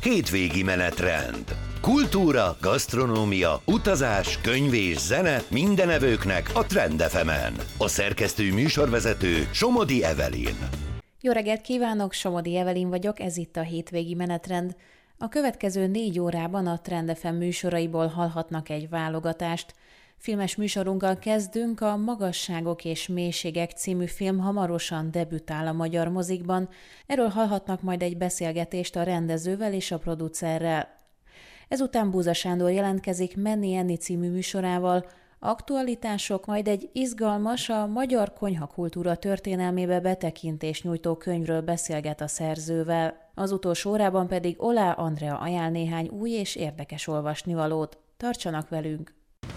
Hétvégi menetrend. Kultúra, gasztronómia, utazás, könyv és zene minden evőknek a Trend FM-en. A szerkesztő műsorvezető Somodi Evelyn. Jó reggelt kívánok, Somodi Evelyn vagyok, ez itt a Hétvégi menetrend. A következő 4 órában a Trend FM műsoraiból hallhatnak egy válogatást. Filmes műsorunkkal kezdünk, a Magasságok és mélységek című film hamarosan debütál a magyar mozikban. Erről hallhatnak majd egy beszélgetést a rendezővel és a producerrel. Ezután Búza Sándor jelentkezik Menni Enni című műsorával, aktualitások, majd egy izgalmas, a magyar konyhakultúra történelmébe betekintést nyújtó könyvről beszélget a szerzővel. Az utolsó órában pedig Olá Andrea ajánl néhány új és érdekes olvasnivalót. Tartsanak velünk!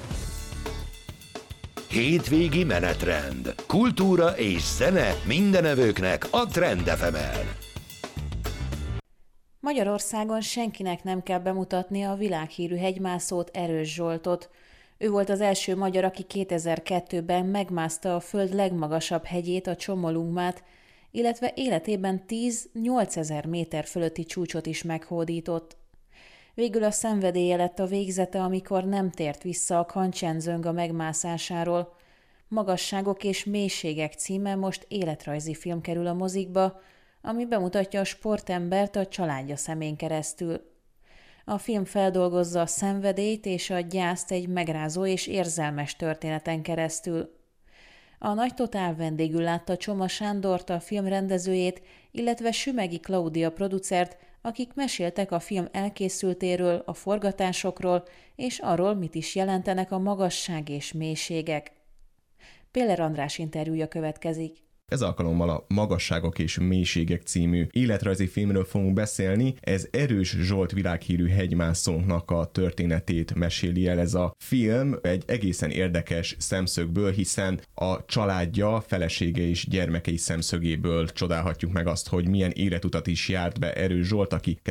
Hétvégi menetrend. Kultúra és zene minden evőknek a Trend FM-en. Magyarországon senkinek nem kell bemutatni a világhírű hegymászót, Erős Zsoltot. Ő volt az első magyar, aki 2002-ben megmászta a föld legmagasabb hegyét, a Csomolungmát, illetve életében 10-8000 méter fölötti csúcsot is meghódított. Végül a szenvedélye lett a végzete, amikor nem tért vissza a Kancsenjunga megmászásáról. Magasságok és mélységek címe most életrajzi film kerül a mozikba, ami bemutatja a sportembert a családja szemén keresztül. A film feldolgozza a szenvedélyt és a gyászt egy megrázó és érzelmes történeten keresztül. A Nagy Totál vendégül látta Csoma Sándort, a film rendezőjét, illetve Sümegi Klaudia producert, akik meséltek a film elkészültéről, a forgatásokról, és arról, mit is jelentenek a magasság és mélységek. Péller András interjúja következik. Ez alkalommal a Magasságok és mélységek című életrajzi filmről fogunk beszélni. Ez Erős Zsolt világhírű hegymászónknak a történetét meséli el ez a film egy egészen érdekes szemszögből, hiszen a családja, felesége és gyermekei szemszögéből csodálhatjuk meg azt, hogy milyen életutat is járt be Erős Zsolt, aki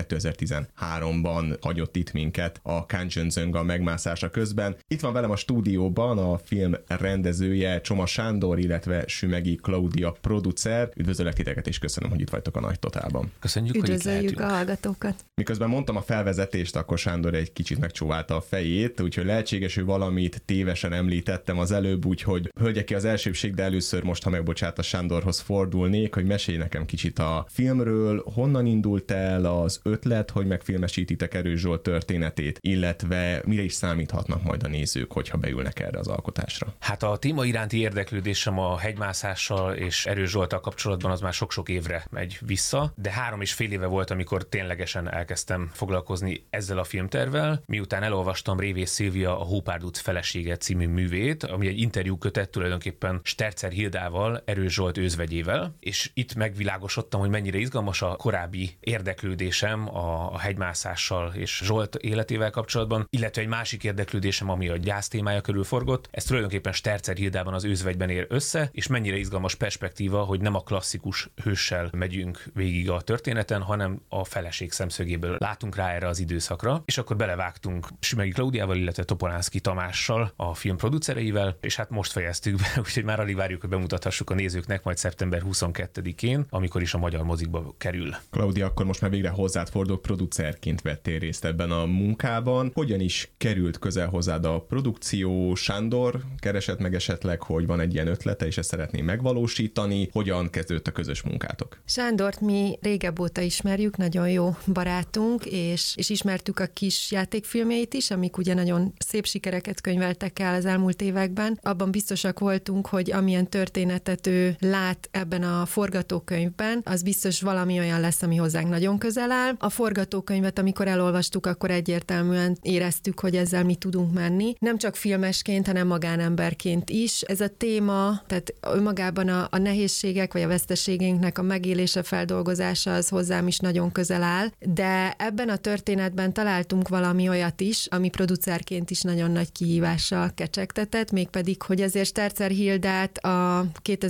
2013-ban hagyott itt minket a Kancsenjunga megmászása közben. Itt van velem a stúdióban a film rendezője Csoma Sándor, illetve Sümegi Klaudia producer. Üdvözöllek titeket, és köszönöm, hogy itt vagytok a Nagy Totálban. Köszönjük, üdvözöljük hogy itt lehetünk. A hallgatókat. Miközben mondtam a felvezetést, akkor Sándor egy kicsit megcsóválta a fejét, úgyhogy lehetséges, hogy valamit tévesen említettem az előbb, úgyhogy hölgyek ki az elsőbség, de először most, ha megbocsát, a Sándorhoz fordulnék, hogy mesélj nekem kicsit a filmről, honnan indult el az ötlet, hogy megfilmesítitek Erős Zsolt történetét, illetve mire is számíthatnak majd a nézők, hogyha beülnek erre az alkotásra. Hát a téma iránti érdeklődésem a hegymászással és Erős Zsolttal kapcsolatban az már sok-sok évre megy vissza, de 3,5 éve volt, amikor ténylegesen elkezdtem foglalkozni ezzel a filmtervvel, miután elolvastam Révész Szilvia a Hópárduc felesége című művét, ami egy interjúkötet tulajdonképpen Sterzer Hildával, Erős Zsolt őzvegyével, és itt megvilágosodtam, hogy mennyire izgalmas a korábbi érdeklődésem a hegymászással és Zsolt életével kapcsolatban, illetve egy másik érdeklődésem, ami a gyász témája körül forgott. Ez tulajdonképpen Sterzer Hildában az őzvegyben ér össze, és mennyire izgalmas perspektíva, hogy nem a klasszikus hőssel megyünk végig a történeten, hanem a feleség szemszögéből látunk rá erre az időszakra, és akkor belevágtunk Sümegi Klaudiával, illetve Topolánszky Tamással, a film producereivel, és hát most fejeztük be, úgyhogy már alig várjuk, hogy bemutathassuk a nézőknek majd szeptember 22-én, amikor is a magyar mozikba kerül. Klaudia, akkor most már végre hozzád fordulok, producerként vettél részt ebben a munkában. Hogyan is került közel hozzád a produkció? Sándor keresett meg esetleg, hogy van egy ilyen ötlete, és ezt szeretné megvalósítani? Hogyan kezdődött a közös munkátok? Sándort mi régebb óta ismerjük, nagyon jó barátunk, és ismertük a kis játékfilmjeit is, amik ugye nagyon szép sikereket könyveltek el az elmúlt években. Abban biztosak voltunk, hogy amilyen történetet ő lát ebben a forgatókönyvben, az biztos valami olyan lesz, ami hozzánk nagyon közel áll. A forgatókönyvet, amikor elolvastuk, akkor egyértelműen éreztük, hogy ezzel mi tudunk menni. Nem csak filmesként, hanem magánemberként is. Ez a téma, tehát önmagában a nehézségek vagy a veszteségeinknek a megélése, feldolgozása az hozzám is nagyon közel áll, de ebben a történetben találtunk valami olyat is, ami producerként is nagyon nagy kihívással kecsegtetett, mégpedig, hogy ezért Sterzer Hildát a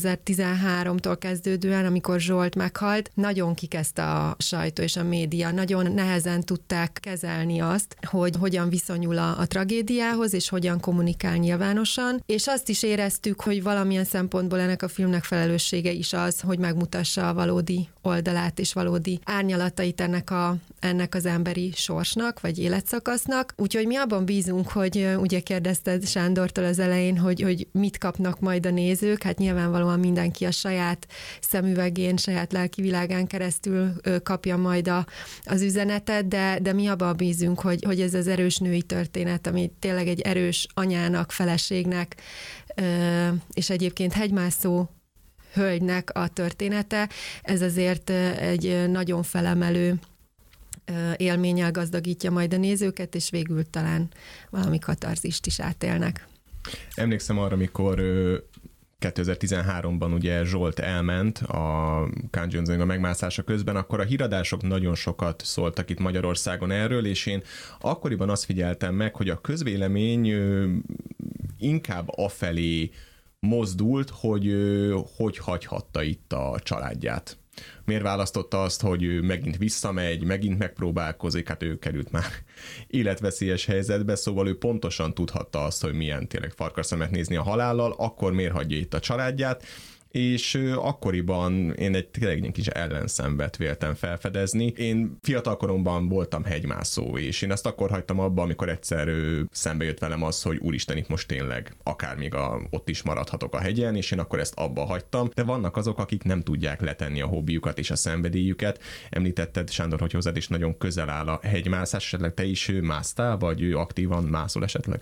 2013-tól kezdődően, amikor Zsolt meghalt, nagyon kikezdte a sajtó és a média, nagyon nehezen tudták kezelni azt, hogy hogyan viszonyul a tragédiához, és hogyan kommunikál nyilvánosan, és azt is éreztük, hogy valamilyen szempontból ennek a filmnek fel felelőssége is az, hogy megmutassa a valódi oldalát és valódi árnyalatait ennek az emberi sorsnak, vagy életszakasznak. Úgyhogy mi abban bízunk, hogy ugye kérdezted Sándortól az elején, hogy mit kapnak majd a nézők, hát nyilvánvalóan mindenki a saját szemüvegén, saját lelkivilágán keresztül kapja majd az üzenetet, de mi abban bízunk, hogy ez az erős női történet, ami tényleg egy erős anyának, feleségnek, és egyébként hegymászó hölgynek a története, ez azért egy nagyon felemelő élménnyel gazdagítja majd a nézőket, és végül talán valami katarzist is átélnek. Emlékszem arra, amikor 2013-ban ugye Zsolt elment a Kancsenjunga megmászása közben, akkor a híradások nagyon sokat szóltak itt Magyarországon erről, és én akkoriban azt figyeltem meg, hogy a közvélemény inkább afelé mozdult, hogy hagyhatta itt a családját. Miért választotta azt, hogy ő megint visszamegy, megint megpróbálkozik, hát ő került már életveszélyes helyzetbe, szóval ő pontosan tudhatta azt, hogy milyen tényleg farkasszemet nézni a halállal, akkor miért hagyja itt a családját, és akkoriban én tényleg egy kis ellenszenvet véltem felfedezni. Én fiatalkoromban voltam hegymászó, és én ezt akkor hagytam abba, amikor egyszer szembe jött velem az, hogy úristen, itt most tényleg akár még ott is maradhatok a hegyen, és én akkor ezt abba hagytam. De vannak azok, akik nem tudják letenni a hobbiukat és a szenvedélyüket. Említetted, Sándor, hogy hozzád is nagyon közel áll a hegymászás, esetleg te is másztál, vagy aktívan mászol esetleg?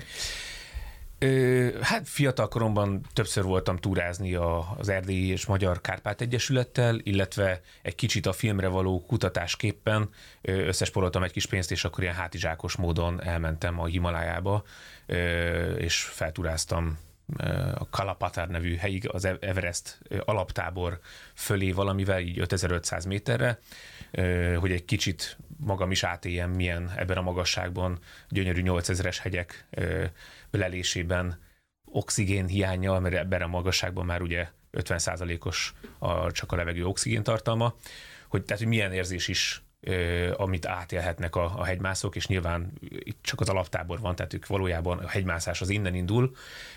Hát fiatalkoromban többször voltam túrázni az Erdélyi és Magyar Kárpát Egyesülettel, illetve egy kicsit a filmre való kutatásképpen összesporoltam egy kis pénzt, és akkor ilyen hátizsákos módon elmentem a Himalájába, és felturáztam a Kalapatar nevű helyig, az Everest alaptábor fölé valamivel, így 5500 méterre, hogy egy kicsit magam is átéljem, milyen ebben a magasságban gyönyörű 8000-es hegyek ölelésében oxigén hiánnyal, mert ebben a magasságban már ugye 50%-os csak a levegő oxigén tartalma, tehát hogy milyen érzés is, amit átélhetnek a hegymászók, és nyilván itt csak az alaptábor van, tehát ők valójában a hegymászás az innen indul,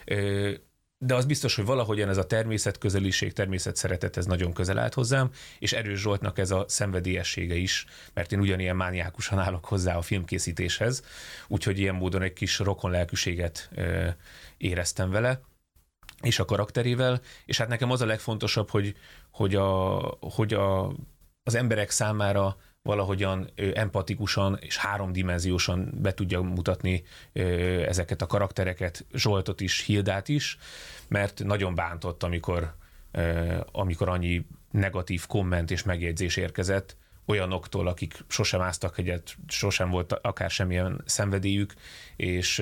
de az biztos, hogy valahogyan ez a természetközeliség, természetszeretet, ez nagyon közel állt hozzám, és Erős Zsoltnak ez a szenvedélyessége is, mert én ugyanilyen mániákusan állok hozzá a filmkészítéshez, úgyhogy ilyen módon egy kis rokonlelkűséget éreztem vele, és a karakterével, és hát nekem az a legfontosabb, hogy az emberek számára valahogyan empatikusan és háromdimenziósan be tudja mutatni ezeket a karaktereket, Zsoltot is, Hildát is, mert nagyon bántott, amikor annyi negatív komment és megjegyzés érkezett olyanoktól, akik sosem másztak hegyet, sosem volt akár semmilyen szenvedélyük, és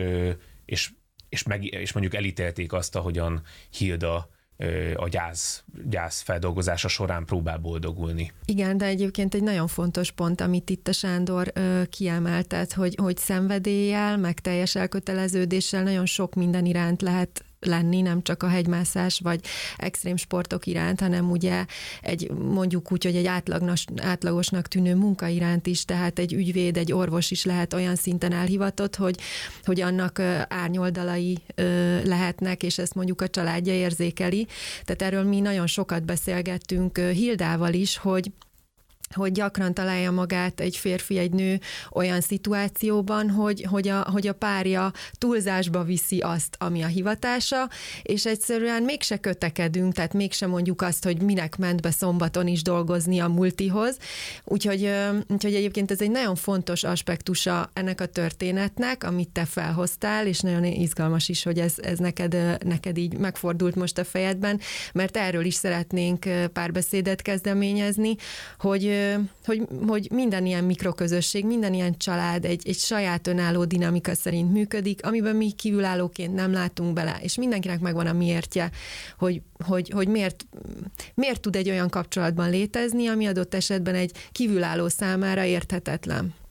mondjuk elítélték azt, ahogyan Hilda a gyász feldolgozása során próbál boldogulni. Igen, de egyébként egy nagyon fontos pont, amit itt a Sándor kiemeltet, hogy szenvedéllyel, meg teljes elköteleződéssel nagyon sok minden iránt lehet lenni, nem csak a hegymászás vagy extrém sportok iránt, hanem ugye mondjuk úgy, hogy egy átlagosnak tűnő munka iránt is, tehát egy ügyvéd, egy orvos is lehet olyan szinten elhivatott, hogy annak árnyoldalai lehetnek, és ezt mondjuk a családja érzékeli. Tehát erről mi nagyon sokat beszélgettünk Hildával is, hogy gyakran találja magát egy férfi, egy nő olyan szituációban, hogy a párja túlzásba viszi azt, ami a hivatása, és egyszerűen mégse kötekedünk, tehát mégse mondjuk azt, hogy minek ment be szombaton is dolgozni a multihoz. Úgyhogy egyébként ez egy nagyon fontos aspektusa ennek a történetnek, amit te felhoztál, és nagyon izgalmas is, hogy ez neked így megfordult most a fejedben, mert erről is szeretnénk párbeszédet kezdeményezni, hogy minden ilyen mikroközösség, minden ilyen család egy saját önálló dinamika szerint működik, amiben mi kívülállóként nem látunk bele, és mindenkinek megvan a miértje, hogy miért tud egy olyan kapcsolatban létezni, ami adott esetben egy kívülálló számára érthetetlen.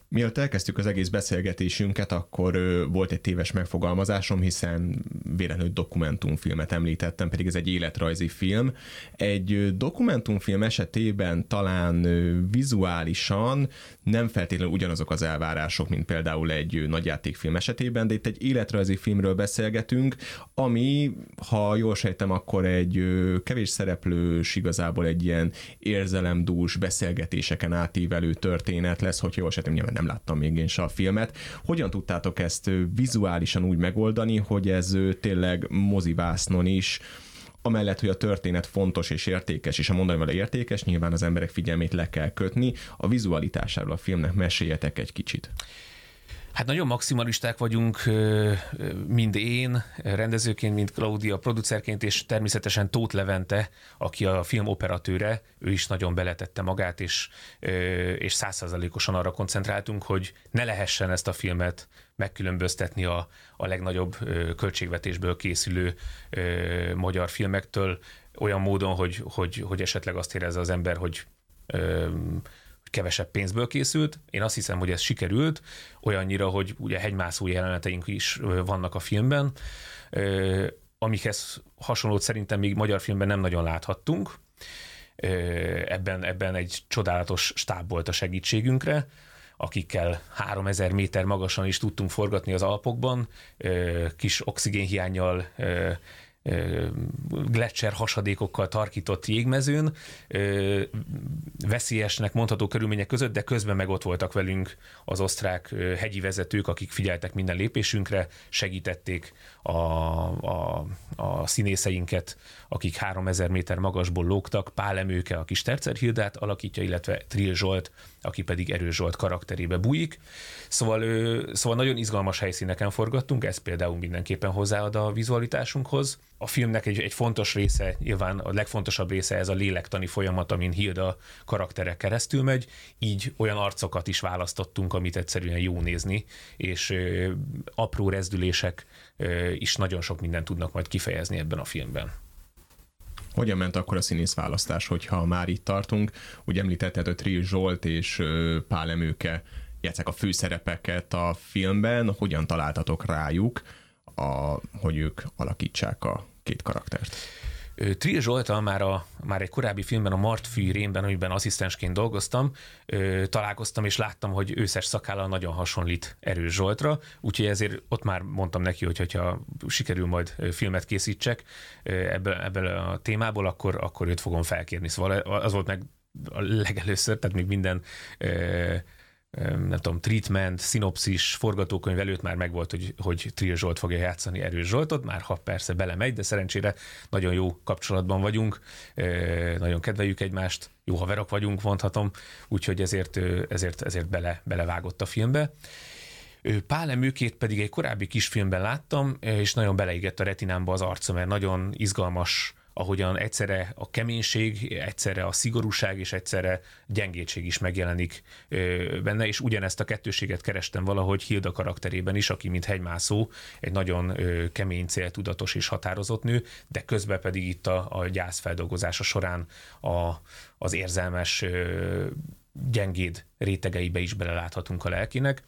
Mielőtt elkezdtük az egész beszélgetésünket, akkor volt egy téves megfogalmazásom, hiszen véletlenül dokumentumfilmet említettem, pedig ez egy életrajzi film. Egy dokumentumfilm esetében talán vizuálisan nem feltétlenül ugyanazok az elvárások, mint például egy nagyjátékfilm esetében, de itt egy életrajzi filmről beszélgetünk, ami, ha jól sejtem, akkor egy kevés szereplős, igazából egy ilyen érzelemdús beszélgetéseken átívelő történet lesz, hogy jól sejtem, nyilván nem láttam még én se a filmet. Hogyan tudtátok ezt vizuálisan úgy megoldani, hogy ez tényleg mozivásznon is, amellett, hogy a történet fontos és értékes, és a mondani vele értékes, nyilván az emberek figyelmét le kell kötni, a vizualitásáról a filmnek meséljetek egy kicsit. Hát nagyon maximalisták vagyunk, mind én rendezőként, mind Claudia producerként, és természetesen Tóth Levente, aki a film operatőre, ő is nagyon beletette magát, és 100%-osan arra koncentráltunk, hogy ne lehessen ezt a filmet megkülönböztetni a legnagyobb költségvetésből készülő magyar filmektől, olyan módon, hogy esetleg azt érezze az ember, hogy kevesebb pénzből készült. Én azt hiszem, hogy ez sikerült, olyannyira, hogy ugye hegymászó jeleneteink is vannak a filmben, amikhez hasonlót szerintem még magyar filmben nem nagyon láthattunk. Ebben egy csodálatos stáb volt a segítségünkre, akikkel 3000 méter magasan is tudtunk forgatni az Alpokban, kis oxigénhiánnyal, gletszer hasadékokkal tarkított jégmezőn, veszélyesnek mondható körülmények között, de közben meg ott voltak velünk az osztrák hegyi vezetők, akik figyeltek minden lépésünkre, segítették a színészeinket, akik 3000 méter magasból lógtak. Pál Emőke a kis Tercer-Hildát alakítja, illetve Trill Zsolt, aki pedig Erős Zsolt karakterébe bújik. Szóval nagyon izgalmas helyszíneken forgattunk, ez például mindenképpen hozzáad a vizualitásunkhoz. A filmnek egy fontos része, nyilván a legfontosabb része ez a lélektani folyamat, amin Hilda karaktere keresztül megy, így olyan arcokat is választottunk, amit egyszerűen jó nézni, és apró rezdülések is nagyon sok mindent tudnak majd kifejezni ebben a filmben. Hogyan ment akkor a színészválasztás, hogyha már itt tartunk? Úgy említetted, hogy Trill Zsolt és Pál Emőke játsszák a főszerepeket a filmben. Hogyan találtatok rájuk, hogy ők alakítsák a két karaktert? Trill Zsolttal már egy korábbi filmben, a Martfű rémben, amiben asszisztensként dolgoztam, találkoztam és láttam, hogy őszes szakállal nagyon hasonlít Erős Zsoltra, úgyhogy ezért ott már mondtam neki, hogy hogyha sikerül majd filmet készítsek ebből a témából, akkor őt fogom felkérni. Szóval az volt meg a legelőször, tehát még minden nem tudom, treatment, szinopszis, forgatókönyv előtt már megvolt, hogy Trill Zsolt fogja játszani Erős Zsoltot, már ha persze belemegy, de szerencsére nagyon jó kapcsolatban vagyunk, nagyon kedveljük egymást, jó haverok vagyunk, mondhatom, úgyhogy ezért belevágott a filmbe. Pál Emőkét pedig egy korábbi kisfilmben láttam, és nagyon beleégett a retinámba az arca, mert nagyon izgalmas, ahogyan egyszerre a keménység, egyszerre a szigorúság és egyszerre gyengétség is megjelenik benne, és ugyanezt a kettőséget kerestem valahogy Hilda karakterében is, aki mint hegymászó egy nagyon kemény, céltudatos és határozott nő, de közben pedig itt a gyász feldolgozása során az érzelmes, gyengéd rétegeibe is beleláthatunk a lelkinek.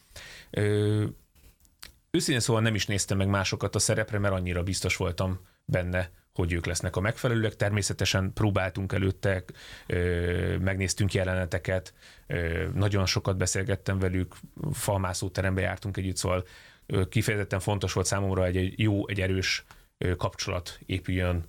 Őszintén szóval nem is néztem meg másokat a szerepre, mert annyira biztos voltam benne, hogy ők lesznek a megfelelőek. Természetesen próbáltunk előtte, megnéztünk jeleneteket, nagyon sokat beszélgettem velük, falmászóterembe jártunk együtt, szóval kifejezetten fontos volt számomra, egy erős kapcsolat épüljön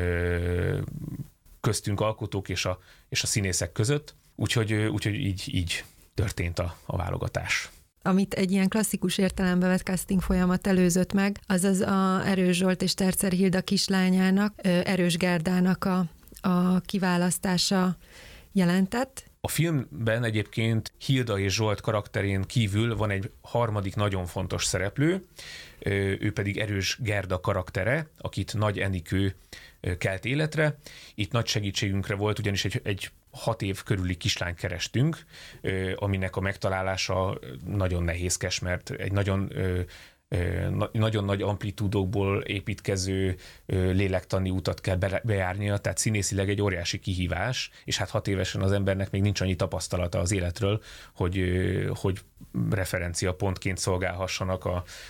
köztünk alkotók és a színészek között, úgyhogy így történt a válogatás. Amit egy ilyen klasszikus értelembe vett casting folyamat előzött meg, azaz a Erős Zsolt és Tercer Hilda kislányának, Erős Gerdának a kiválasztása jelentett. A filmben egyébként Hilda és Zsolt karakterén kívül van egy harmadik nagyon fontos szereplő, ő pedig Erős Gerda karaktere, akit Nagy Enikő kelt életre. Itt nagy segítségünkre volt, ugyanis egy 6 év körüli kislányt kerestünk, aminek a megtalálása nagyon nehézkes, mert egy nagyon nagyon nagy amplitúdokból építkező lélektani utat kell bejárnia, tehát színészileg egy óriási kihívás, és hát 6 évesen az embernek még nincs annyi tapasztalata az életről, hogy referenciapontként szolgálhassanak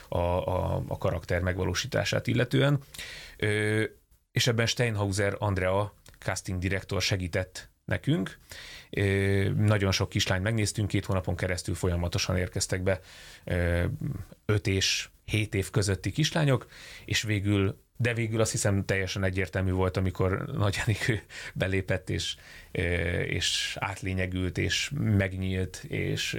a karakter megvalósítását illetően. És ebben Steinhauser Andrea, casting direktor segített nekünk. Nagyon sok kislányt megnéztünk, 2 hónapon keresztül folyamatosan érkeztek be 5 és 7 év közötti kislányok, és végül azt hiszem teljesen egyértelmű volt, amikor Nagy Enikő belépett, és átlényegült, és megnyílt, és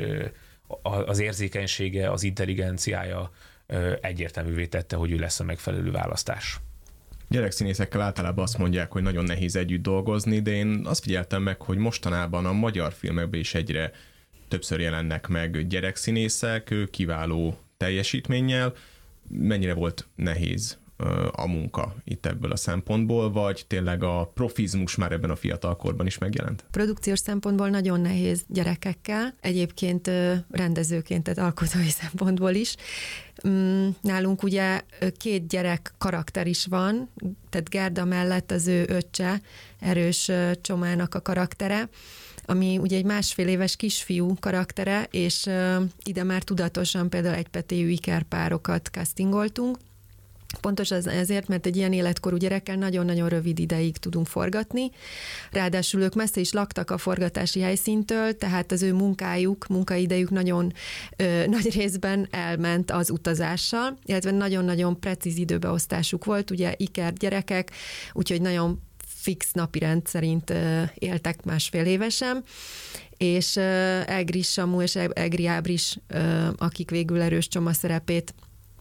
az érzékenysége, az intelligenciája egyértelművé tette, hogy ő lesz a megfelelő választás. Gyerekszínészekkel általában azt mondják, hogy nagyon nehéz együtt dolgozni, de én azt figyeltem meg, hogy mostanában a magyar filmekben is egyre többször jelennek meg gyerekszínészek, kiváló teljesítménnyel. Mennyire volt nehéz a munka itt ebből a szempontból, vagy tényleg a profizmus már ebben a fiatalkorban is megjelent? Produkciós szempontból nagyon nehéz gyerekekkel, egyébként rendezőként, tehát alkotói szempontból is. Nálunk ugye 2 gyerek karakter is van, tehát Gerda mellett az ő öccse, Erős Csomának a karaktere, ami ugye egy 1,5 éves kisfiú karaktere, és ide már tudatosan például egypetéjű ikerpárokat castingoltunk. Pontosan ezért, mert egy ilyen életkorú gyerekkel nagyon-nagyon rövid ideig tudunk forgatni. Ráadásul ők messze is laktak a forgatási helyszíntől, tehát az ő munkaidejük nagyon nagy részben elment az utazással, illetve nagyon-nagyon precíz időbeosztásuk volt, ugye iker gyerekek, úgyhogy nagyon fix napirend szerint éltek 1,5 évesen, és Egri Samu és Egri Ábris, akik végül Erős Csoma szerepét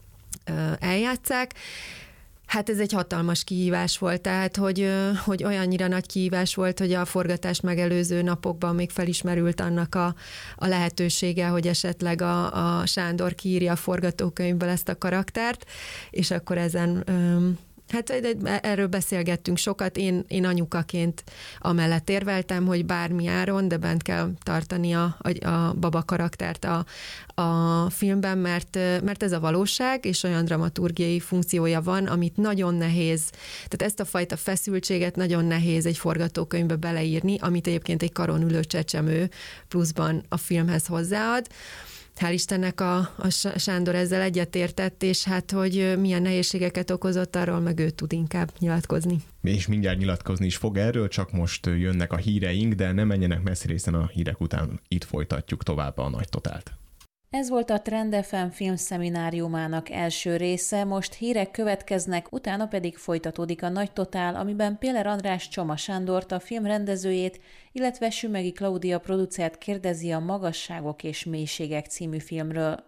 eljátszák. Hát ez egy hatalmas kihívás volt, tehát hogy olyannyira nagy kihívás volt, hogy a forgatást megelőző napokban még felismerült annak a lehetősége, hogy esetleg a Sándor kiírja a forgatókönyvből ezt a karaktert, és akkor ezen... Hát erről beszélgettünk sokat, én anyukaként amellett érveltem, hogy bármi áron, de bent kell tartani a baba karaktert a filmben, mert ez a valóság, és olyan dramaturgiai funkciója van, amit nagyon nehéz, tehát ezt a fajta feszültséget nagyon nehéz egy forgatókönyvbe beleírni, amit egyébként egy karon ülő csecsemő pluszban a filmhez hozzáad. Hál' Istennek a Sándor ezzel egyetértett, és hát, hogy milyen nehézségeket okozott, arról meg ő tud inkább nyilatkozni. És mindjárt nyilatkozni is fog erről, csak most jönnek a híreink, de ne menjenek messzire, hiszen a hírek után itt folytatjuk tovább a Nagy Totált. Ez volt a Trend FM filmszemináriumának első része, most hírek következnek, utána pedig folytatódik a Nagy Totál, amiben Péler András Csoma Sándort, a film rendezőjét, illetve Sümegi Klaudia producert kérdezi a Magasságok és mélységek című filmről.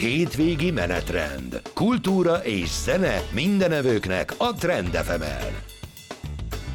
Hétvégi menetrend. Kultúra és zene mindenevőknek a Trend FM-en.